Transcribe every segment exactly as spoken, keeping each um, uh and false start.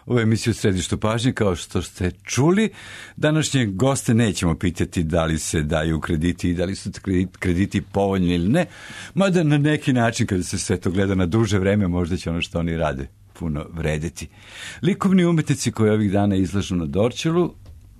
u emisiju Središtu pažnje. Kao što ste čuli, današnje goste nećemo pitati da li se daju krediti i da li su krediti povoljni ili ne, mada na neki način kada se sve to gleda na duže vreme možda će ono što oni rade puno vrediti. Likovni umetnici koji ovih dana izlažu na Dorćolu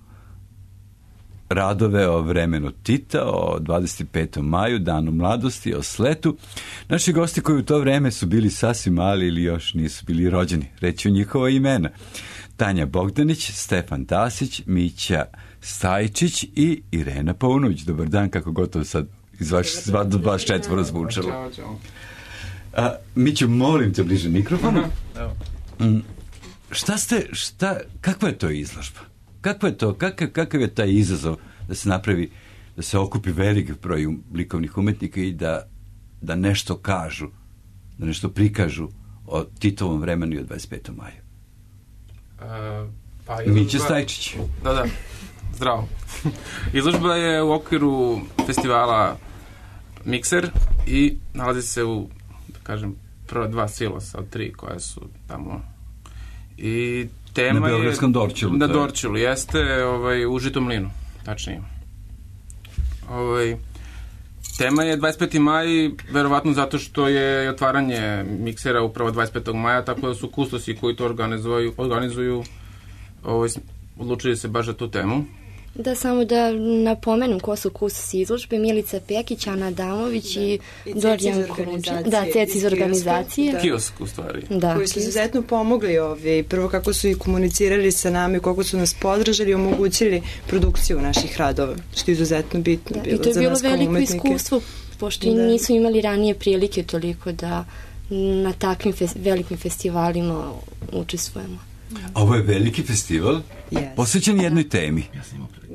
radove o vremenu Tita, o dvadeset petom maju, danu mladosti, o sletu. Naši gosti koji u to vreme su bili sasvim mali ili još nisu bili rođeni. Reći ću njihova imena. Tanja Bogdanić, Stefan Tasić, Mića Stajčić i Irena Paunović. Dobar dan, kako gotovo sad iz vaš, vaš četvoro zvučalo. A, Miću, molim te bliže mikrofonu. Mm, šta ste, šta, kakva je to izložba? Kako je to, kakav, kakav je taj izazov da se napravi, da se okupi velik broj likovnih umetnika i da, da nešto kažu, da nešto prikažu o Titovom vremenu i o dvadeset petom maju? Uh, pa Mića Stajčić. Da, da, zdravo. Izložba je u okviru festivala Mikser i nalazi se u, da kažem, prva dva silosa od tri koja su tamo. I tema na Beogradskom Dorćolu. Na Dorćolu, jeste, ovaj, u Žitomlinu, tačnije. Ovaj, tema je dvadeset peti maj, verovatno zato što je otvaranje Miksera upravo dvadeset petog maja, tako da su kustosi koji to organizuju, organizuju ovaj, odlučili se baš za tu temu. Da, samo da napomenem ko su kustosi izložbe: Milica Pekić, Ana Adamović i, i Dorijan Kurunčić. Da, Ceci iz organizacije. Da. Kiosk, u stvari. Da, koji su izuzetno pomogli ovi, prvo kako su i komunicirali sa nami, koliko su nas podržali i omogućili produkciju naših radova, što je izuzetno bitno da, bilo i to je za bilo nas kao veliko umetnike. Iskustvo, pošto da. nisu imali ranije prilike toliko da na takvim fes, velikim festivalima učestvujemo. A ovo je veliki festival, yes. posvećen jednoj temi. Ja sam imao priliku.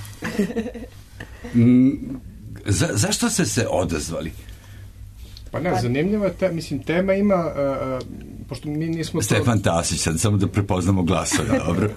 Za, zašto ste se odazvali? Pa ne, zanimljivo je, te, mislim, tema ima, uh, pošto mi nismo... Stefan to... Tasić, sad samo da prepoznamo glasove, dobro.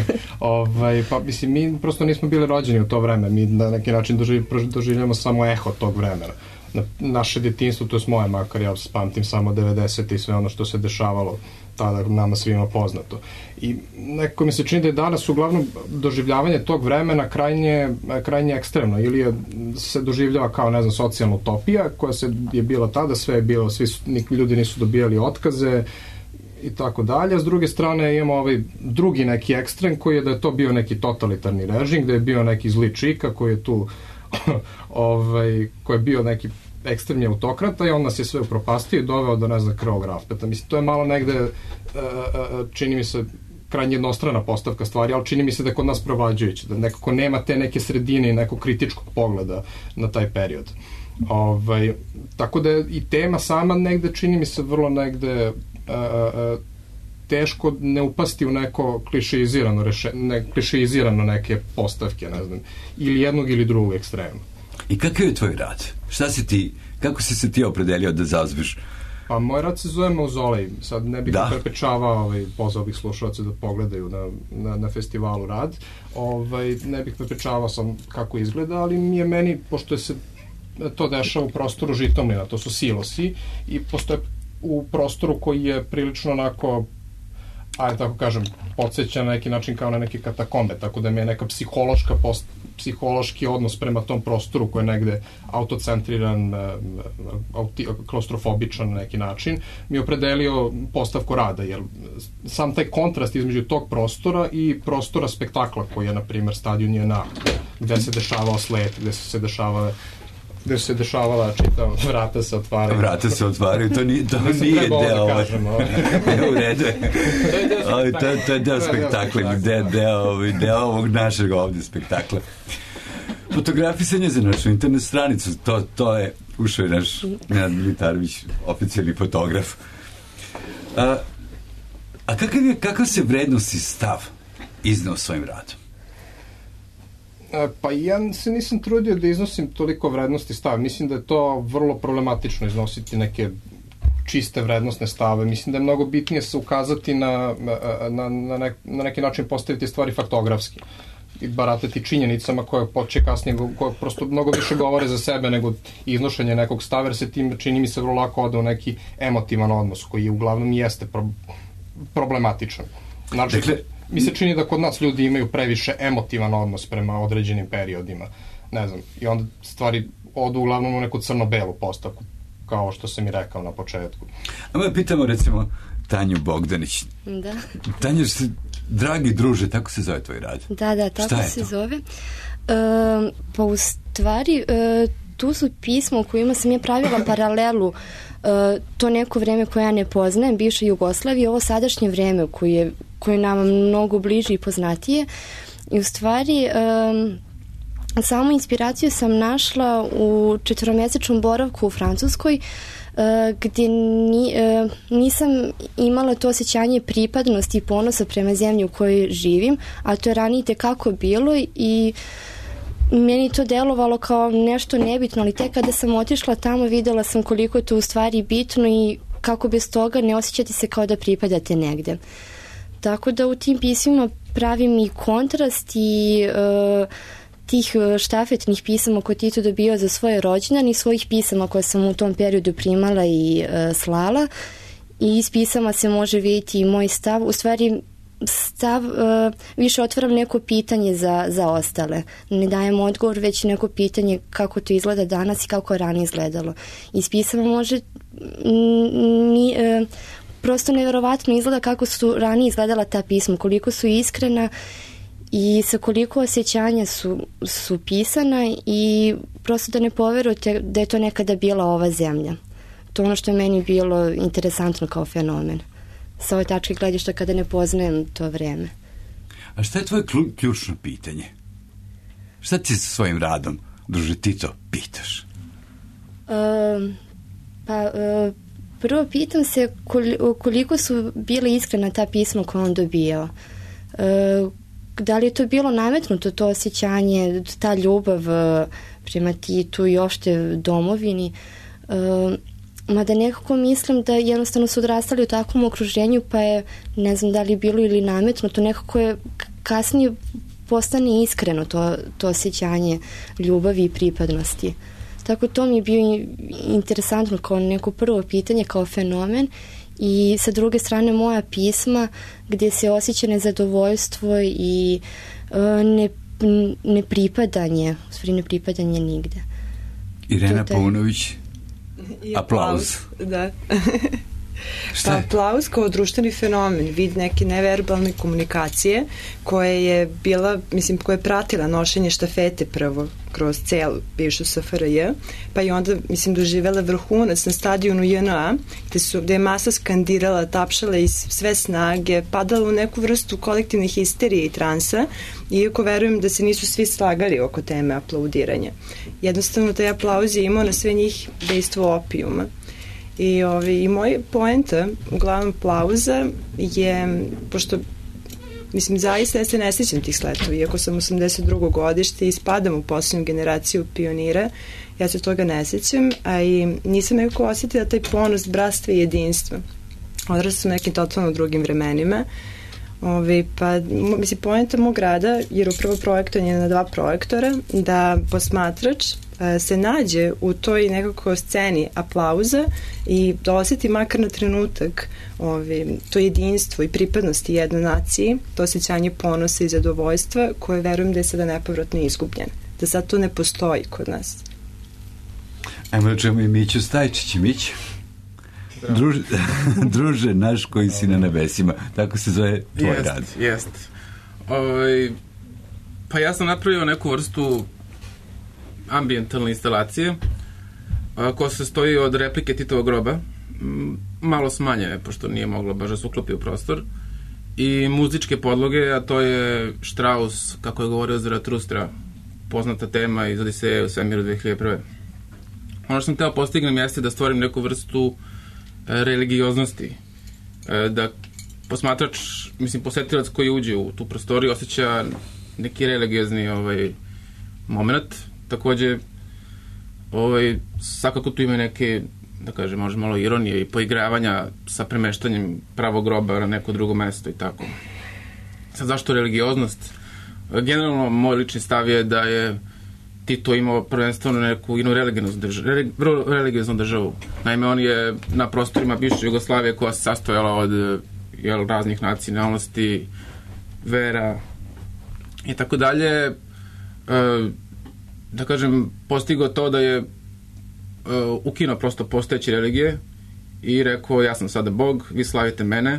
ovaj, pa mislim, mi prosto nismo bili rođeni u to vreme, mi na neki način doživ, doživljamo samo eho tog vremena. Na, naše djetinjstvo, to je moje, makar ja pamtim samo devedesete i sve ono što se dešavalo tada nama svima poznato. I nekako mi se čini da je danas uglavnom doživljavanje tog vremena krajnje, krajnje ekstremno, ili je, se doživljava kao, ne znam, socijalna utopija koja se je bila tada, sve je bilo, svi su, ljudi nisu dobijali otkaze i tako dalje. S druge strane imamo ovaj drugi neki ekstrem koji je da je to bio neki totalitarni režim, da je bio neki zli čika koji je tu ovaj, koji je bio neki ekstremni autokrata i on nas je sve upropastio i doveo do, ne znam, krvog raspeta. Mislim, to je malo negde, uh, uh, čini mi se, krajnje jednostrana postavka stvari, ali čini mi se da je kod nas provađujući, da nekako nema te neke sredine i nekog kritičkog pogleda na taj period. Ovaj, tako da je i tema sama negde, čini mi se, vrlo negde uh, uh, teško ne upasti u neko klišeizirano, reše, ne, klišeizirano neke postavke, ne znam, ili jednog ili drugog ekstrema. I kakav je tvoj rad? Šta si ti, kako si se ti opredelio da zauzmeš? Pa moj rad se zove Mauzolej. Sad ne bih da. prepečavao, ovaj, pozvao bih slušalce da pogledaju na, na, na festivalu rad. Ovaj, ne bih prepečavao sam kako izgleda, ali mi je meni, pošto je se to dešava u prostoru Žitomlina, to su silosi, i postoje u prostoru koji je prilično onako, ajde tako kažem, podsjeća na neki način kao na neke katakombe, tako da mi je neka psihološka post, psihološki odnos prema tom prostoru koji je negde autocentriran, auti, klaustrofobičan na neki način, mi je opredelio postavku rada, jer sam taj kontrast između tog prostora i prostora spektakla koji je, na primjer, stadion je na gde se dešavao slet, gde su se dešavale gde se dešavala, čitam, vrata se otvaraju. Vrata se otvaraju, to, ni, to nije deo ovo. Ne, u redu je. To, to je deo spektakla, deo, deo, deo ovog našeg ovdje spektakla. Fotografisanje za našu internet stranicu, to, to je ušao je naš Nenad Militarović, oficijalni fotograf. A, a kakav, je, kakav se vrednost i stav izneo svojim radom? Pa ja se nisam trudio da iznosim toliko vrednosti stave. Mislim da je to vrlo problematično iznositi neke čiste vrednostne stave. Mislim da je mnogo bitnije se ukazati na, na, na, nek, na neki način postaviti stvari faktografski i baratati činjenicama koje poče kasnije, koje prosto mnogo više govore za sebe nego iznošenje nekog stava, jer se tim čini mi se vrlo lako ode u neki emotivan odnos koji uglavnom jeste pro, problematičan. Znači, dakle, mi se čini da kod nas ljudi imaju previše emotivan odnos prema određenim periodima, ne znam, i onda stvari odu uglavnom u neku crno-belu postavku, kao što sam i rekao na početku. A mi pitamo, recimo, Tanju Bogdanić. Da. Tanju, dragi druže, tako se zove tvoj rad. Da, da, tako se to? zove. E, pa u stvari, e, tu su pisma u kojima sam ja pravila paralelu e, to neko vreme koje ja ne poznajem, bivša Jugoslavija, ovo sadašnje vreme koje je, koje je nama mnogo bliže i poznatije. I u stvari, e, samu inspiraciju sam našla u četvoromesečnom boravku u Francuskoj, gdje ni, nisam imala to osjećanje pripadnosti i ponosa prema zemlji u kojoj živim, a to je ranije tekako bilo i meni to delovalo kao nešto nebitno, ali tek kada sam otišla tamo videla sam koliko je to u stvari bitno i kako bez toga ne osjećati se kao da pripadate negde. Tako da u tim pismima pravim i kontrast i uh, tih štafetnih pisama koje Tito dobio za svoje rođendane i svojih pisama koje sam u tom periodu primala i uh, slala. I iz pisama se može vidjeti i moj stav. U stvari, stav, uh, više otvaram neko pitanje za, za ostale. Ne dajem odgovor, već neko pitanje kako to izgleda danas i kako je ranije izgledalo. Iz pisama može ni, uh, prosto neverovatno izgleda kako su ranije izgledala ta pisma, koliko su iskrena i sa koliko osjećanja su, su pisana i prosto da ne poverujete da je to nekada bila ova zemlja. To je ono što je meni bilo interesantno kao fenomen. Sa ove tačke gledišta kada ne poznajem to vreme. A šta je tvoje ključno pitanje? Šta ti sa svojim radom, druže Tito, pitaš? Um, pa... Uh, Prvo pitam se koliko su bile iskrena ta pisma koje on dobijao. E, da li je to bilo nametnuto, to osjećanje, ta ljubav prema Titu i opšte domovini. E, mada nekako mislim da jednostavno su odrastali u takvom okruženju, pa je, ne znam da li je bilo ili nametnuto, nekako je kasnije postane iskreno to, to osjećanje ljubavi i pripadnosti. Tako to mi je bio interesantno kao neko prvo pitanje, kao fenomen i sa druge strane moja pisma gdje se osjeća nezadovoljstvo i uh, ne, nepripadanje, u stvari nepripadanje nigde. Irena Paunović, aplauz. Da. Pa aplauz kao društveni fenomen, vid neke neverbalne komunikacije koje je bila, mislim, koja je pratila nošenje štafete prvo kroz celu bivšu S F R J, pa i onda, mislim, doživela vrhunac na stadionu J N A, gde, su, gde je masa skandirala, tapšala iz sve snage, padala u neku vrstu kolektivne histerije i transa, iako verujem da se nisu svi slagali oko teme aplaudiranja. Jednostavno, taj aplauz je imao na sve njih dejstvo opijuma. I, ovi, i moj poenta, uglavnom aplauza, je, pošto, mislim, zaista ja se ne sjećam tih sletova, iako sam osamdeset drugo godište i spadam u posljednju generaciju pionira, ja se toga ne sjećam, a i nisam nekako osjetila taj ponos, bratstva i jedinstva. Odrasla sam nekim totalno drugim vremenima. Ovi, pa, mislim, poenta mog rada, jer upravo projektovanje na dva projektora, da posmatrač se nađe u toj nekako sceni aplauza i da osjeti makar na trenutak ovi, to jedinstvo i pripadnosti jednoj naciji, to osjećanje ponosa i zadovoljstva koje verujem da je sada nepovratno izgubljeno. Da sad to ne postoji kod nas. Ajmo da čujemo i Miću Stajčić. Mić, druže, druže naš koji si na nebesima. Tako se zove tvoj jest, rad. Jest. Ovaj, pa ja sam napravio neku vrstu ambijentalne instalacije koja se stoji od replike Titovog groba, malo smanjene pošto nije moglo baš da se uklopi u prostor, i muzičke podloge, a to je Strauss, kako je govorio Zaratustra, poznata tema iz Odiseje u svemiru dve hiljade prve. Ono što sam teo postignem jeste da stvorim neku vrstu religioznosti, da posmatrač, mislim, posetilac koji uđe u tu prostoriju osjeća neki religiozni ovaj, moment. Takođe, ovaj, svakako tu ima neke, da kažem, možda malo ironije i poigravanja sa premeštanjem pravog groba na neko drugo mesto i tako. Sad, zašto religioznost? Generalno, moj lični stav je da je Tito imao prvenstveno neku inu religioznu državu, religioznu državu. Naime, on je na prostorima bivše Jugoslavije koja se sastojala od jel, raznih nacionalnosti, vera i tako dalje, e, da kažem, postigao to da je e, ukinuo prosto postojeće religije i rekao ja sam sada Bog, vi slavite mene,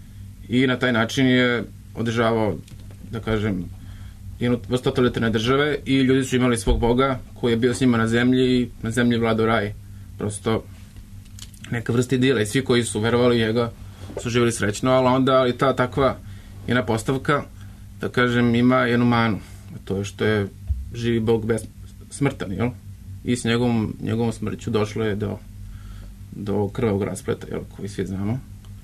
i na taj način je održavao, da kažem, jednu vrstu totalitarne države i ljudi su imali svog Boga koji je bio s njima na zemlji i na zemlji vladao raj. Prosto neka vrsta idila i svi koji su verovali njega su živjeli srećno, ali onda ali ta takva jedna postavka, da kažem, ima jednu manu. To je što je živi Bog bez smrtan, jel? I s njegovom, njegovom smrću došlo je do, do krvavog raspleta, jel, koji svi znamo.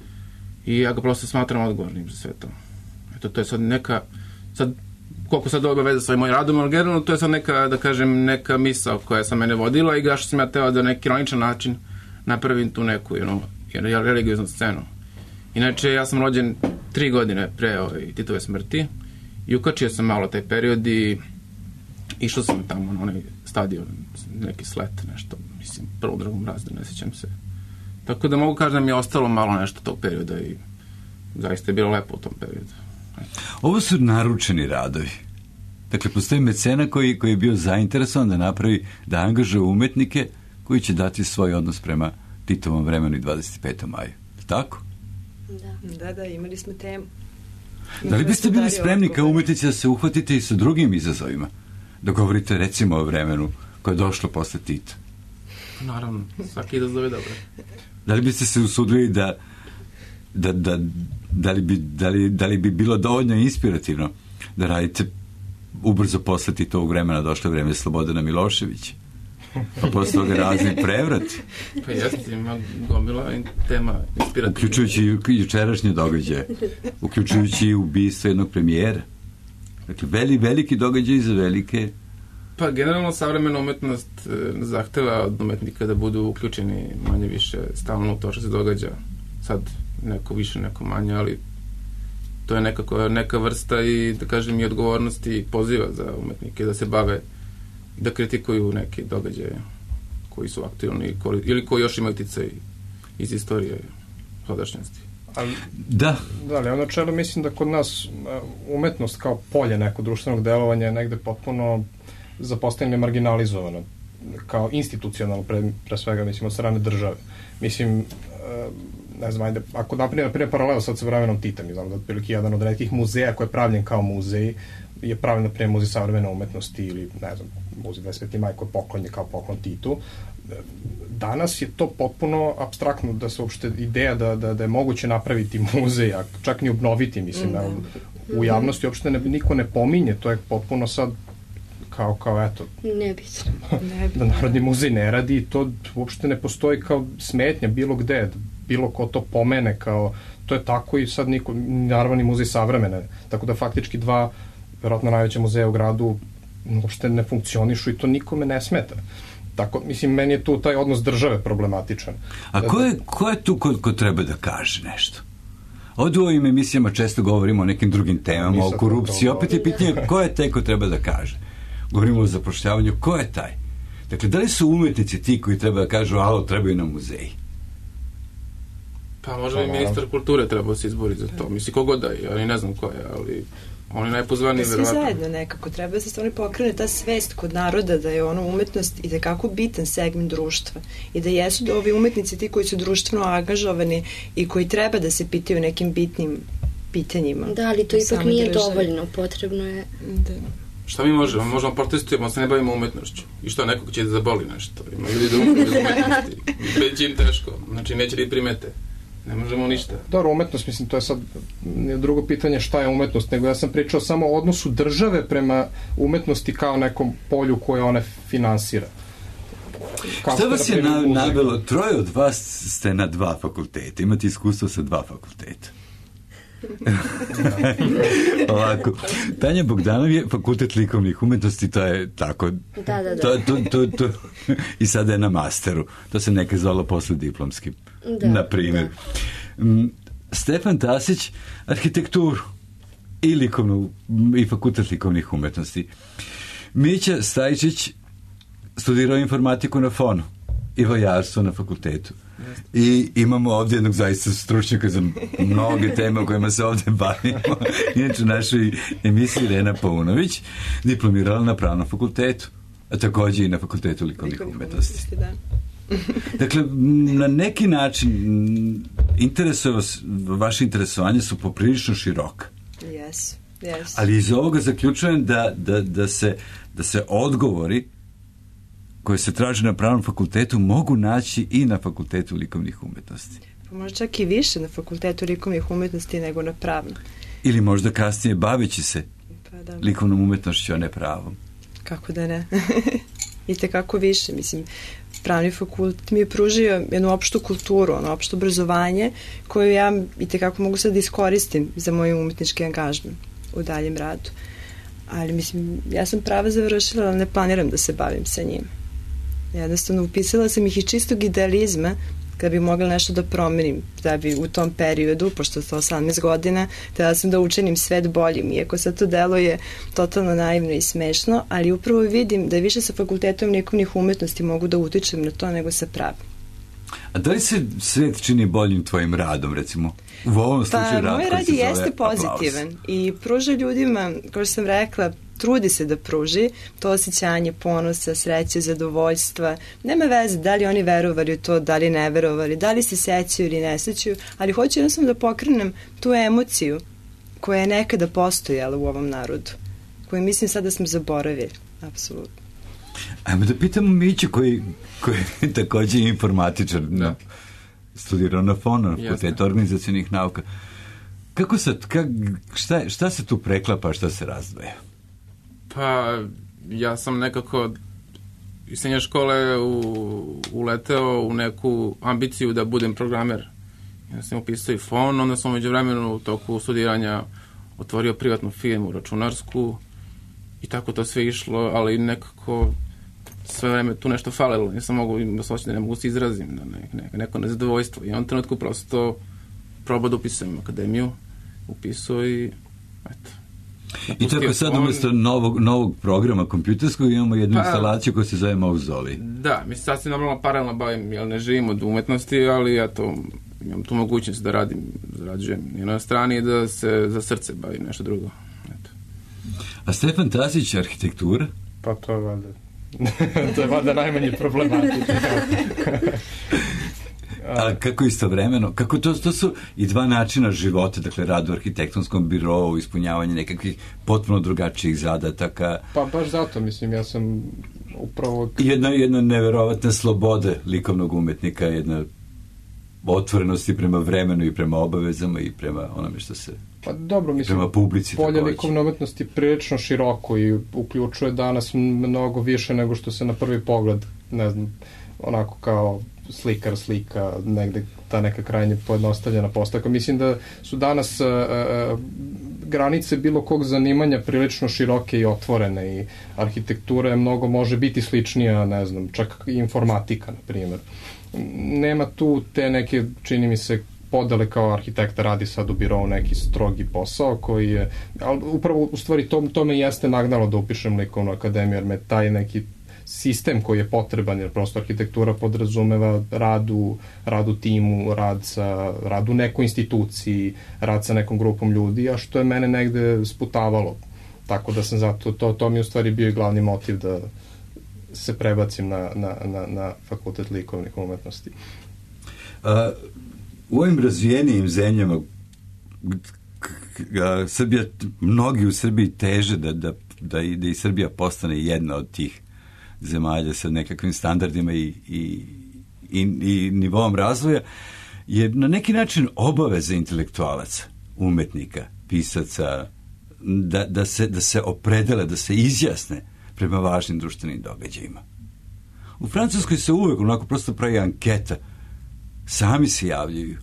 I ja ga prosto smatram odgovornim za sve to. Eto, to je sad neka, sad, koliko sad ovo veze sa ovim mojim radom, ali generalno to je sad neka, da kažem, neka misao koja sam mene vodila i ga što sam ja teo da na neki ironičan način napravim tu neku, jednu, jednu religioznu scenu. Inače, ja sam rođen tri godine pre ovaj, Titove smrti i ukačio sam malo taj period i išao sam tamo na onaj stadion, neki slet, nešto, mislim, prvom, drugom razredu, ne sjećam se. Tako da mogu kažem da mi je ostalo malo nešto tog perioda i zaista je bilo lepo u tom periodu. Ovo su naručeni radovi. Dakle, postoji mecena koji, koji je bio zainteresovan da napravi, da angažuje umetnike koji će dati svoj odnos prema Titovom vremenu i dvadeset petom maju. Tako? Da, da, da, imali smo temu. Da li biste bili spremni kao umetnici da se uhvatite i sa drugim izazovima? Da govorite recimo o vremenu koje je došlo posle Tita? Naravno, svaki izazov je dobro. Da li biste se usudili da da, da, da, li bi, da, li, da li bi bilo dovoljno inspirativno da radite ubrzo posle Titovog vremena došlo vreme Slobodana Miloševića? Pa posle toga razni prevrati. Pa jeste, ima gomila tema inspirativna. Uključujući i jučerašnje događaje. Uključujući i ubistvo jednog premijera. Dakle, veli, veliki događaj za velike... Pa generalno savremena umetnost zahteva od umetnika da budu uključeni manje više stalno u to što se događa. Sad neko više, neko manje, ali to je nekako neka vrsta i, da kažem, i odgovornosti i poziva za umetnike da se bave, da kritikuju neke događaje koji su aktualni ili koji još imaju uticaj iz istorije sadašnjosti. Ali, da. Da, ali ono čelo mislim da kod nas umetnost kao polje nekog društvenog delovanja je negde potpuno zapostavljeno marginalizovano kao institucionalno pre, pre svega, mislim, od strane države. Mislim, ne znam, ajde, ako napravimo prije paralelu sad sa vremenom Tita, mi znam da otprilike jedan od retkih muzeja koji je pravljen kao muzej je pravljen prije muzej savremene umetnosti ili, ne znam, muzej dvadeset peti maj koji je poklonjen kao poklon Titu. Danas je to potpuno apstraktno da se uopšte ideja da, da, da je moguće napraviti muzej, a čak ni obnoviti, mislim, mm. u javnosti uopšte ne, niko ne pominje, to je potpuno sad kao, kao eto, nebitno. Da Narodni muzej ne radi i to uopšte ne postoji kao smetnja bilo gde, bilo ko to pomene kao, to je tako i sad niko, Narodni muzej savremene, tako da faktički dva verovatno najveće muzeja u gradu uopšte ne funkcionišu i to nikome ne smeta. Tako, mislim, meni je tu taj odnos države problematičan. A ko je, ko je tu ko, ko treba da kaže nešto? Ovdje u ovim emisijama često govorimo o nekim drugim temama, o korupciji, opet je pitanje ko je taj ko treba da kaže. Govorimo o zapošljavanju, ko je taj? Dakle, da li su umetnici ti koji treba da kažu, alo, trebaju nam muzeji? Pa možda i ministar kulture treba se izboriti za to. Mislim, kogod da je, ali ne znam ko je, ali oni najpozvaniji da verovatno. Svi zajedno nekako, treba da se stvarno pokrene ta svest kod naroda da je ono umetnost i da je kako bitan segment društva i da jesu da ovi umetnici ti koji su društveno angažovani i koji treba da se pitaju nekim bitnim pitanjima. Da, ali to ipak nije dovoljno, potrebno je... Da. Šta mi možemo? Možemo protestujemo, se ne bavimo umetnošću. I što, nekog će da zaboli nešto. Ima ljudi da umre bez umetnosti. Već im teško. Znači, neće da i primete. Ne možemo ništa. Dobro, umetnost, mislim, to je sad drugo pitanje šta je umetnost, nego ja sam pričao samo o odnosu države prema umetnosti kao nekom polju koje one finansira. Kao šta vas je na, navelo? Troje od vas ste na dva fakulteta. Imate iskustvo sa dva fakulteta. Ovako. Tanja Bogdanov je fakultet likovnih umetnosti, to je tako. Da, da, da. To, to, to, to. I sada je na masteru. To se nekaj zvalo posle diplomskim. Da, na primjer. Da. Stefan Tasić, arhitekturu i likovnu i fakultet likovnih umetnosti. Mića Stajčić studirao informatiku na Fonu i vojarstvo na fakultetu. I imamo ovdje jednog zaista stručnjaka za mnoge teme o kojima se ovdje bavimo. Inače, u našoj emisiji Rena Paunović diplomirala na Pravnom fakultetu, a također i na Fakultetu likovnih umetnosti. Da. Dakle, na neki način interesuje vaše interesovanje su poprilično široka. Yes, yes. Ali iz ovoga zaključujem da, da, da, se, da se odgovori koje se traže na Pravnom fakultetu mogu naći i na Fakultetu likovnih umetnosti. Pa možda čak i više na Fakultetu likovnih umetnosti nego na Pravnom. Ili možda kasnije baveći se pa da. likovnom umetnošću, a ne pravom. Kako da ne. I tekako više. Mislim, Pravni fakultet mi je pružio jednu opštu kulturu, ono opšto obrazovanje koju ja i tekako mogu sad da iskoristim za moj umetnički angažman u daljem radu. Ali mislim, ja sam prava završila, ali ne planiram da se bavim sa njim. Jednostavno, upisala sam ih iz čistog idealizma kada bi mogla nešto da promenim, da bi u tom periodu, pošto je to osamnaest godina, tada sam da učinim svet boljim, iako sad to deluje totalno naivno i smešno, ali upravo vidim da više sa Fakultetom likovnih umetnosti mogu da utičem na to nego sa pravim. A da li se svet čini boljim tvojim radom, recimo? U ovom slučaju pa, rad moj koji rad se zove jeste pozitivan Aplauz. I pruža ljudima, kao što sam rekla, trudi se da pruži to osjećanje ponosa, sreće, zadovoljstva. Nema veze da li oni verovali u to, da li ne verovali, da li se sećaju ili ne sećaju, ali hoću jednostavno da pokrenem tu emociju koja je nekada postojala u ovom narodu, koju mislim sad da smo zaboravili, apsolutno. Ajmo da pitamo Miću koji, koji je također informatičar, da. Studirao na F O N-u, na Fakultetu organizacionih nauka. Kako se, kak, šta, šta se tu preklapa, šta se razdvaja? Pa, ja sam nekako iz srednje škole u, uleteo u neku ambiciju da budem programer. Ja sam upisao i F O N, onda sam među vremenu u toku studiranja otvorio privatnu firmu, računarsku, i tako to sve išlo, ali nekako sve vreme tu nešto falilo. Nisam mogu, da se da ne mogu se izrazim, da ne, ne, neko nezadovoljstvo. I on trenutku prosto probao da upisujem akademiju, upisao i eto. I tako sad on... umjesto novog, novog programa kompjuterskog imamo jednu pa, instalaciju koja se zove Mauzoli. Da, mislim sad se normalno paralelno bavim, jer ne živim od umetnosti, ali eto, imam tu mogućnost da radim, zarađujem na jednoj strani i da se za srce bavim nešto drugo. Eto. A Stefan Tasić, arhitektura? Pa to je valjda, to je valjda najmanje problematično. A kako istovremeno, kako to, to su i dva načina života, dakle rad u arhitektonskom birovu, ispunjavanje nekakvih potpuno drugačijih zadataka. Pa baš zato, mislim, ja sam upravo... Jedna, jedna neverovatna sloboda likovnog umetnika, jedna otvorenost i prema vremenu i prema obavezama i prema onome što se... Pa dobro, mislim, prema publici polje likovne umetnosti je prilično široko i uključuje danas mnogo više nego što se na prvi pogled, ne znam, onako kao slikar slika, negde ta neka krajnje pojednostavljena postavka. Mislim da su danas uh, uh, granice bilo kog zanimanja prilično široke i otvorene i arhitektura je mnogo može biti sličnija, ne znam, čak i informatika, na primjer. Nema tu te neke, čini mi se, podele kao arhitekta radi sad u birovu neki strogi posao koji je, ali upravo u stvari to, to me jeste nagnalo da upišem likovnu akademiju, jer me taj neki sistem koji je potreban, jer prosto arhitektura podrazumeva rad u, rad u timu, rad, sa, rad u nekoj instituciji, rad sa nekom grupom ljudi, a što je mene negde sputavalo. Tako da sam zato, to, to mi je u stvari bio i glavni motiv da se prebacim na, na, na, na Fakultet likovnih umetnosti. A, u ovim razvijenijim zemljama Srbija, mnogi u Srbiji teže da, da, da, i, da i Srbija postane jedna od tih zemalja sa nekakvim standardima i, i, i, i nivom razvoja, je na neki način obaveza intelektualaca, umetnika, pisaca, da, da, se, da se opredele, da se izjasne prema važnim društvenim događajima. U Francuskoj se uvek onako prosto pravi anketa, sami se javljaju.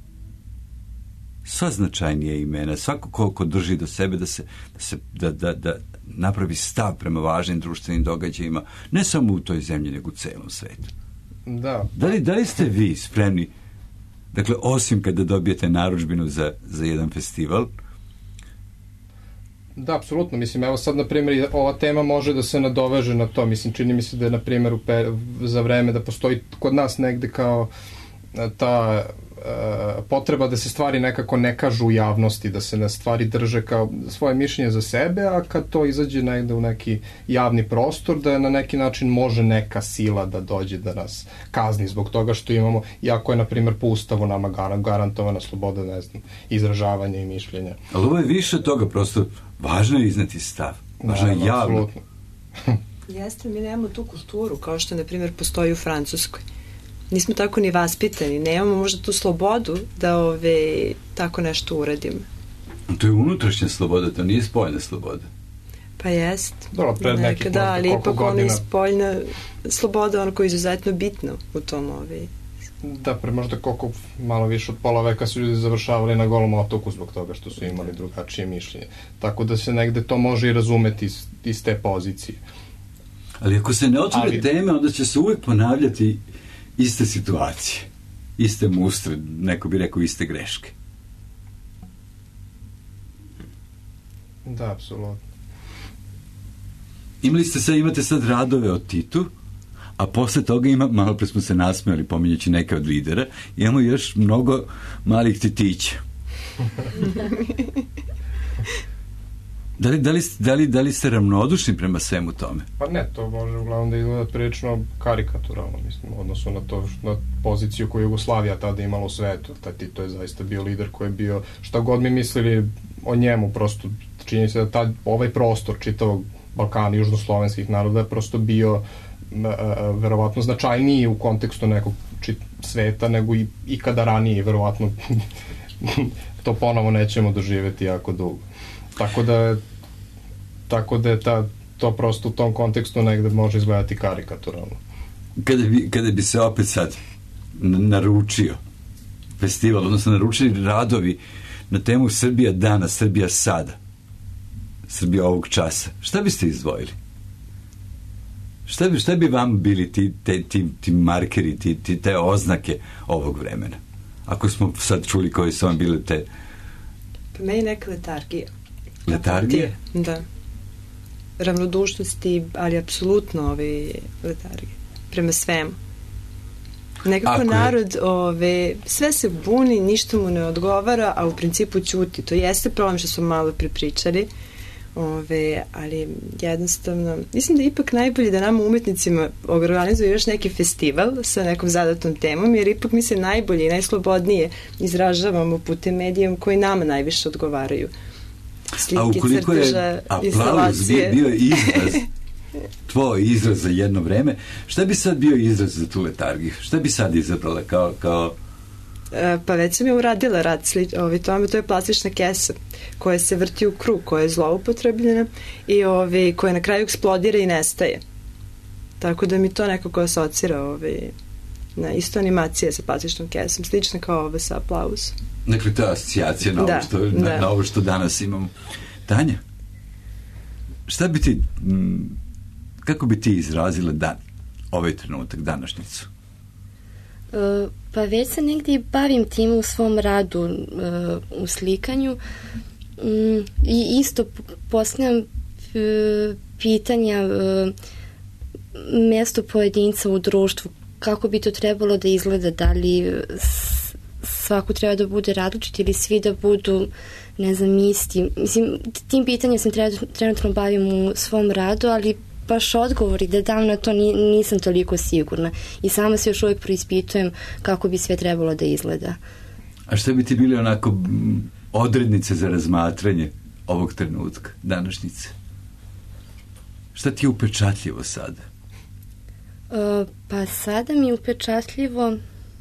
Sva značajnije imena, svako ko, ko drži do sebe da se, da, se da, da, da napravi stav prema važnim društvenim događajima, ne samo u toj zemlji, nego u celom svetu. Da. Da li, da li ste vi spremni, dakle, osim kada dobijete narudžbinu za, za jedan festival? Da, apsolutno. Mislim, evo sad, na primjer, ova tema može da se nadoveže na to. Mislim, čini mi se da je, na primjer, za vreme da postoji kod nas negde kao ta uh, potreba da se stvari nekako ne kažu u javnosti, da se na stvari drže kao svoje mišljenje za sebe, a kad to izađe negde u neki javni prostor, da na neki način može neka sila da dođe da nas kazni zbog toga što imamo, iako je, na primjer, po ustavu nama garantovana sloboda, ne znam, izražavanja i mišljenja. Ali ovo je više toga, prosto važno je izneti stav. Važno je javno. Jeste, mi nemamo tu kulturu, kao što, na primjer, postoji u Francuskoj. Nismo tako ni vaspitani, nemamo možda tu slobodu da ove, tako nešto uradimo. To je unutrašnja sloboda, to nije spoljna sloboda. Pa jest. Dobro, pred nekih da, ali ipak godina... ona je spoljna sloboda, ono koja je izuzetno bitna u tom ove... Da, pre možda koliko malo više od pola veka su ljudi završavali na Golom otoku zbog toga što su imali drugačije mišljenje. Tako da se negde to može i razumeti iz, iz te pozicije. Ali ako se ne otvore ali... teme, onda će se uvek ponavljati iste situacije, iste mustre, neko bi rekao iste greške. Da, apsolutno. Imali ste sad, imate sad radove o Titu, a posle toga ima, malo pre smo se nasmejali pominjući neke od lidera, imamo još mnogo malih titića. Da li, da, li, da, li, da li ste ravnodušni prema svemu tome? Pa ne, to može uglavnom da izgleda prilično karikaturalno, mislim, u odnosu na to, na poziciju koju Jugoslavija tada imala u svetu. Taj Tito je zaista bio lider koji je bio, šta god mi mislili o njemu, prosto čini se da taj, ovaj prostor čitavog Balkana, južnoslovenskih naroda je prosto bio verovatno značajniji u kontekstu nekog čit, sveta nego i, i kada ranije, verovatno to ponovo nećemo doživjeti jako dugo. Tako da tako da je ta, to prosto u tom kontekstu negde može izgledati karikaturalno. Kada bi, kada bi se opet sad naručio festival, odnosno naručili radovi na temu Srbija danas, Srbija sada, Srbija ovog časa, šta biste izdvojili? Šta bi, šta bi vam bili ti, te, ti, ti markeri, ti, ti, te oznake ovog vremena? Ako smo sad čuli koje su vam bile te... Pa meni neka letargija. Letargija? Da. Ravnodušnosti, ali apsolutno ove letargije. Prema svemu. Nekako Ako narod ove, sve se buni, ništa mu ne odgovara, a u principu ćuti. To jeste problem što smo malo prepričali. Ove, ali jednostavno mislim da je ipak najbolje da nama umetnicima organizuju još neki festival sa nekom zadatom temom, jer ipak mi se najbolje i najslobodnije izražavamo putem medijom koji nama najviše odgovaraju. Slike, a ukoliko je aplauz bio izraz tvoj izraz za jedno vreme, šta bi sad bio izraz za tu letargiju? Šta bi sad izabrala kao, kao... Pa već sam je uradila rad ovi, tome, to je plastična kesa koja se vrti u krug, koja je zloupotrebljena i ovi, koja na kraju eksplodira i nestaje. Tako da mi to nekako asocira ovi, na isto animacije sa plastičnom kesom, slično kao ove sa aplauz. Dakle, to je asocijacija na, da, ovo što, na, da. na ovo što danas imamo. Tanja, šta bi ti, m, kako bi ti izrazila dan, ovaj trenutak, današnjicu? Uh, pa već se negdje bavim tim u svom radu uh, u slikanju um, i isto postavljam uh, pitanja uh, mjesto pojedinca u društvu, kako bi to trebalo da izgleda, da li svako treba da bude različit ili svi da budu, ne znam, isti. Mislim, tim pitanjem sam trenutno bavim u svom radu, ali baš odgovori da dam na to nisam toliko sigurna i sama se još uvijek preispitujem kako bi sve trebalo da izgleda. A šta bi ti bili onako odrednice za razmatranje ovog trenutka, današnjice? Šta ti je upečatljivo sada? Uh, pa sada mi je upečatljivo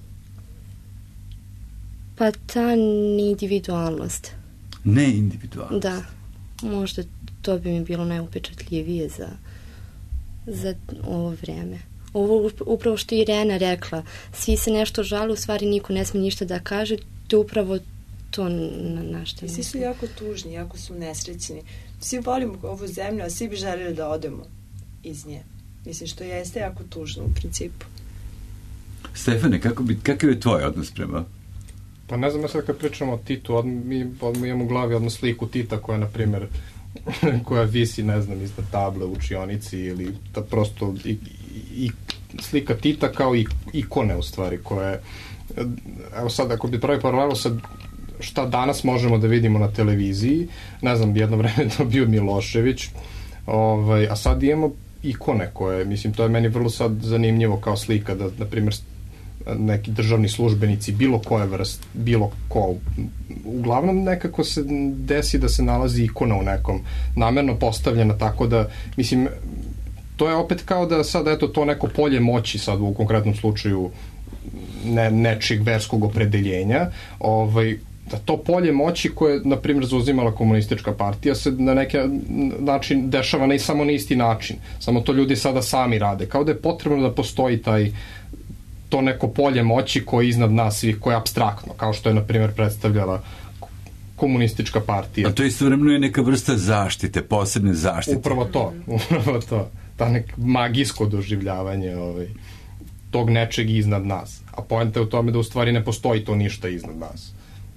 pa ta individualnost. Ne individualnost? Da, možda to bi mi bilo najupečatljivije za za ovo vreme. Ovo upravo što je Irena rekla, svi se nešto žale, u stvari niko ne smije ništa da kaže, to upravo to na, na što svi su jako tužni, jako su nesrećni. Svi volimo ovu zemlju, a svi bi želeli da odemo iz nje. Mislim, što jeste jako tužno u principu. Stefane, kako bi, kakav je tvoj odnos prema? Pa ne znam, ja sad kad pričamo o Titu, od, mi odmah imamo u glavi odmah sliku Tita koja, na primjer, koja visi, ne znam, iznad table u učionici ili ta prosto i, i, i slika Tita kao i ikone u stvari koje evo sad, ako bi pravi paralelu sa šta danas možemo da vidimo na televiziji, ne znam, jedno vreme to bio Milošević, ovaj, a sad imamo ikone koje, mislim, to je meni vrlo sad zanimljivo kao slika, da, na primjer, neki državni službenici, bilo koje vrst, bilo ko, uglavnom nekako se desi da se nalazi ikona u nekom, namerno postavljena, tako da, mislim, to je opet kao da sad, eto, to neko polje moći sad u konkretnom slučaju ne, nečeg verskog opredeljenja, ovaj, da to polje moći koje, na primjer, zauzimala komunistička partija se na neki način dešava ne samo na isti način, samo to ljudi sada sami rade, kao da je potrebno da postoji taj to neko polje moći koje je iznad nas svih, koje je apstraktno, kao što je, na primjer, predstavljala komunistička partija. A to istovremeno je neka vrsta zaštite, posebne zaštite. Upravo to, upravo to. Ta nek magijsko doživljavanje ovaj, tog nečeg iznad nas. A poenta je u tome da u stvari ne postoji to ništa iznad nas.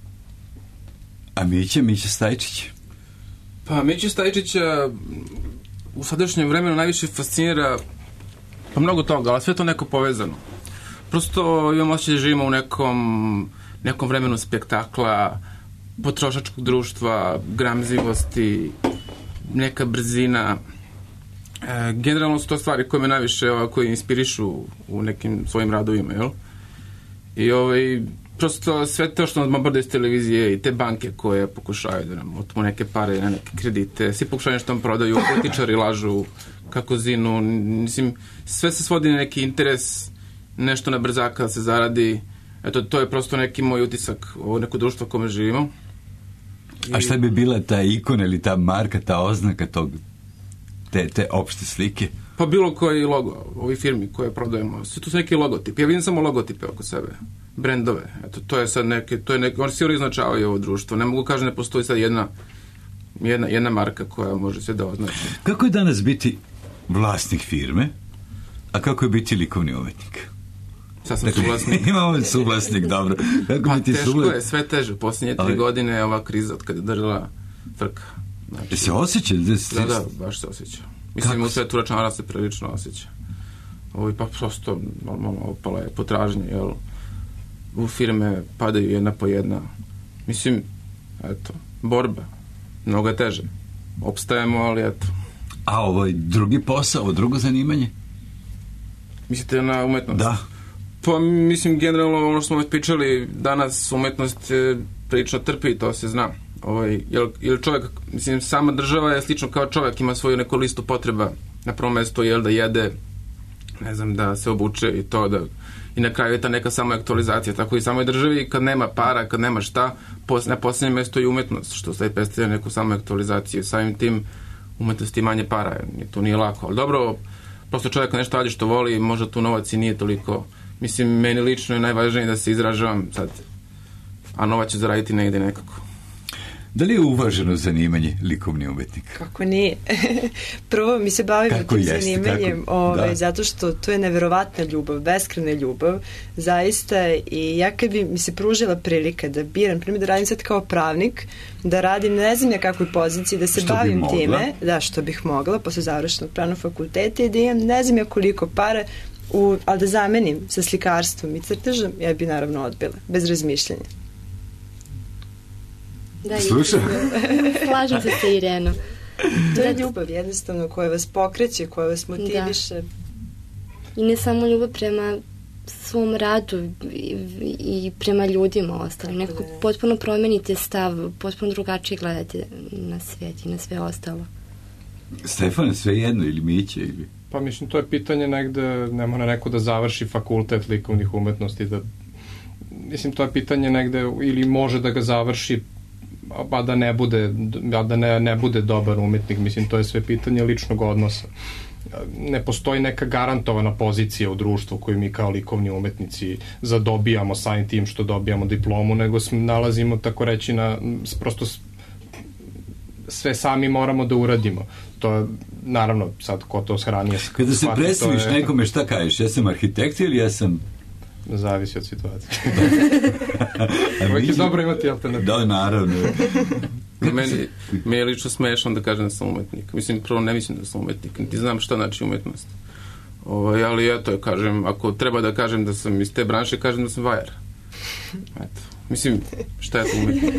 A Mića, Mića Stajčić? Pa Mića Stajčića u sadašnjem vremenu najviše fascinira pa mnogo toga, ali sve to neko povezano. Prosto imam osjećaj da živimo u nekom, nekom vremenu spektakla, potrošačkog društva, gramzivosti, neka brzina. E, generalno su to stvari koje me najviše ovako inspirišu u nekim svojim radovima, jel? I ovaj, prosto sve to što nas bombarduje iz televizije i te banke koje pokušaju da nam otmu neke pare na neke kredite, svi pokušaju nešto nam prodaju, političari lažu kako zinu, mislim, sve se svodi na neki interes, nešto na brzaka da se zaradi. Eto, to je prosto neki moj utisak o neko društvo u kome živimo. I... A šta bi bila ta ikona ili ta marka, ta oznaka tog, te, te opšte slike? Pa bilo koji logo, ovi firmi koje prodajemo, sve to su neki logotipi. Ja vidim samo logotipe oko sebe, brendove. Eto, to je sad neke, to je neke, oni svi označavaju ovo društvo. Ne mogu kažem, ne postoji sad jedna, jedna, jedna marka koja može se da označi. Kako je danas biti vlasnik firme, a kako je biti likovni umetnik? Sad sam suvlasnik. Imamo suvlasnik, dobro. Kako pa biti teško suvlasnik? Je, sve teže. Posljednje tri Ali... godine je ova kriza od kada je držala frka. Znači, se osjeća? Da, da, baš se osjeća. Mislim, kako u svetu računara se prilično osjeća. Ovo pa prosto normalno opala je potražnje, jel? U firme padaju jedna po jedna. Mislim, eto, borba. Mnogo je teže. Opstajemo, ali eto. A ovo je drugi posao, ovo drugo zanimanje? Mislite na umetnost? Da. Pa mislim, generalno ono što smo već pričali, danas umetnost prilično trpi, to se zna. Ovaj, jer, jer čovjek, mislim, sama država je slično kao čovjek, ima svoju neku listu potreba na prvom mjestu, jel, da jede, ne znam, da se obuče i to, da i na kraju je ta neka samo aktualizacija, tako i samoj državi kad nema para, kad nema šta, pos, na posljednjem mjestu je umetnost, što sad predstavlja neku samo aktualizaciju, samim tim umetnosti manje para, to nije lako, ali dobro, prosto čovjek nešto radi što voli, možda tu novac i nije toliko, mislim, meni lično je najvažnije da se izražavam sad, a novac će zaraditi negdje nekako. Da li je uvaženo zanimanje likovni umetnik? Kako nije? Prvo, mi se bavimo kako tim jeste, zanimanjem kako, ovaj, da. zato što to je neverovatna ljubav, beskrajna ljubav, zaista, i ja kad bi mi se pružila prilika da biram, primjer da radim sad kao pravnik, da radim ne znam ja kakvoj poziciji, da se što bavim bi time, da, što bih mogla, posle završenog pravnog fakulteta i da imam ne znam ja koliko para, u, ali da zamenim sa slikarstvom i crtežom, ja bi naravno odbila, bez razmišljanja. Da, slušam. Slažem se sa Irenom. To je ljubav jednostavno koja vas pokreće, koja vas motiviše. Da. I ne samo ljubav prema svom radu i, i prema ljudima ostalim. Nekako ne. Potpuno promenite stav, potpuno drugačije gledate na svijet i na sve ostalo. Stefane, sve jedno ili Miće? Ili... Pa mislim, to je pitanje negde, ne mora neko da završi fakultet likovnih umetnosti, da, mislim, to je pitanje negde, ili može da ga završi a da ne bude, a da ne, ne bude dobar umetnik, mislim, to je sve pitanje ličnog odnosa. Ne postoji neka garantovana pozicija u društvu koju mi kao likovni umetnici zadobijamo samim tim što dobijamo diplomu, nego se nalazimo, tako reći, na, prosto sve sami moramo da uradimo. To je, naravno, sad ko to shranije. Kada se predstaviš je... nekome, šta kažeš? Ja sam arhitekt ili ja sam... Zavisi od situacije. Uvijek je dobro imati alternativu. Da, naravno. Meni, mi je lično smešno da kažem da sam umetnik. Mislim, prvo ne mislim da sam umetnik, niti znam šta znači umetnost. Ovo, ali eto, kažem, ako treba da kažem da sam iz te branše, kažem da sam vajar. Eto. Mislim, šta je to umetnik?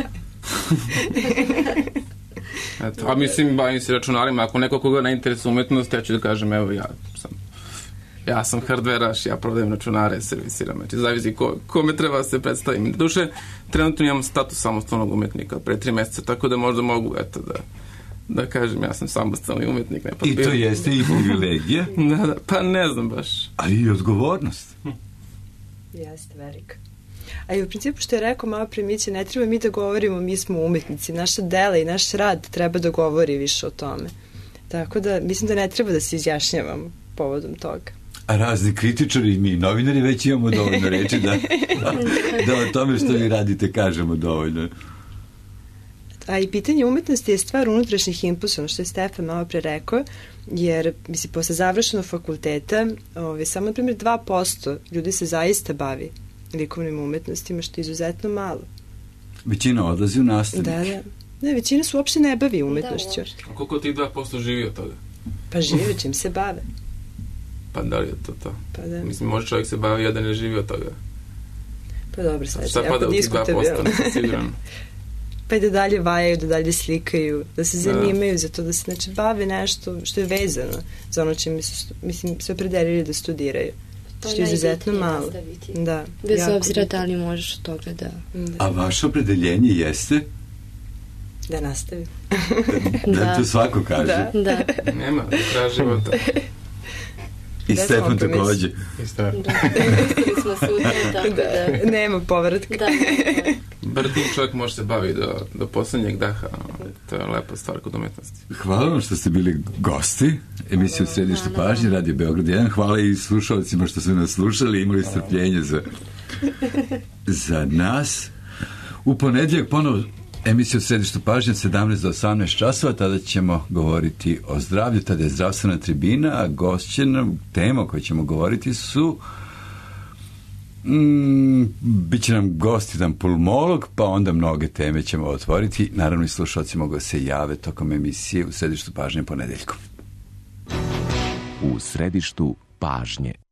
Eto. A mislim, bavim se računarima, ako neko koga ne interesuje umetnost, ja ću da kažem, evo, ja sam ja sam hardveraš, ja prodajem računare, servisiram, znači zavisi ko, kome treba se predstavim. Duše, trenutno imam status samostalnog umetnika pre tri meseca, tako da možda mogu, eto, da da kažem, ja sam samostalni umetnik. Ne I to jeste i privilegije? Da, da, pa ne znam baš. Ali i odgovornost. Hm. Jeste, velika. A i u principu što je rekao malo pre Mića, ne treba mi da govorimo, mi smo umetnici, naša dela i naš rad treba da govori više o tome. Tako da, mislim da ne treba da se izjašnjavamo povodom toga. A razni kritičari i mi novinari već imamo dovoljno reći da, da o tome što vi radite kažemo dovoljno. A i pitanje umetnosti je stvar unutrašnjih impulsa, ono što je Stefan malo pre rekao, jer, mislim, posle završenog fakulteta, ove, samo, na primjer, dva posto ljudi se zaista bavi likovnim umetnostima, što je izuzetno malo. Većina odlazi u nastavu. Da, da. Ne, većina se uopšte ne bavi umetnošću. Da, a koliko ti dva posto živi od toga? Pa žive, čim se bave. Pa da li je to to? Pa da. Mislim, može čovjek se bavi, a da ne živi od toga. Pa dobro, sad šta pada u tih dva posto, nisam siguran. Pa i da dalje vajaju, da dalje slikaju, da se zanimaju da. za to, da se znači, bave nešto što je vezano za ono čime su, mislim, sve predelili da studiraju. To što je izuzetno malo. Da, bez obzira da li možeš od toga da... da. A vaše opredeljenje jeste? Da nastavim. da, da to svako kaže. Da. da. Nema, do kraja života. I Stefan takođe. I Stefan. Da, pustili smo sutra, tako da... da. Nema povratka. Da, bar tim čovjek može se bavi do, do poslednjeg daha. To je lepa stvar kod umetnosti. Hvala vam što ste bili gosti emisije u Središtu pažnje, Radio Beograd jedan. Hvala i slušalcima što su nas slušali i imali strpljenje za, za nas. U ponedjeljak ponovo emisija u Središtu pažnje od sedamnaest do osamnaest časova, tada ćemo govoriti o zdravlju, tada je zdravstvena tribina, a gošćena tema o kojoj ćemo govoriti su mm, bit će nam gost jedan pulmolog, pa onda mnoge teme ćemo otvoriti. Naravno i slušalci mogu se jave tokom emisije u Središtu pažnje ponedeljkom. U Središtu pažnje.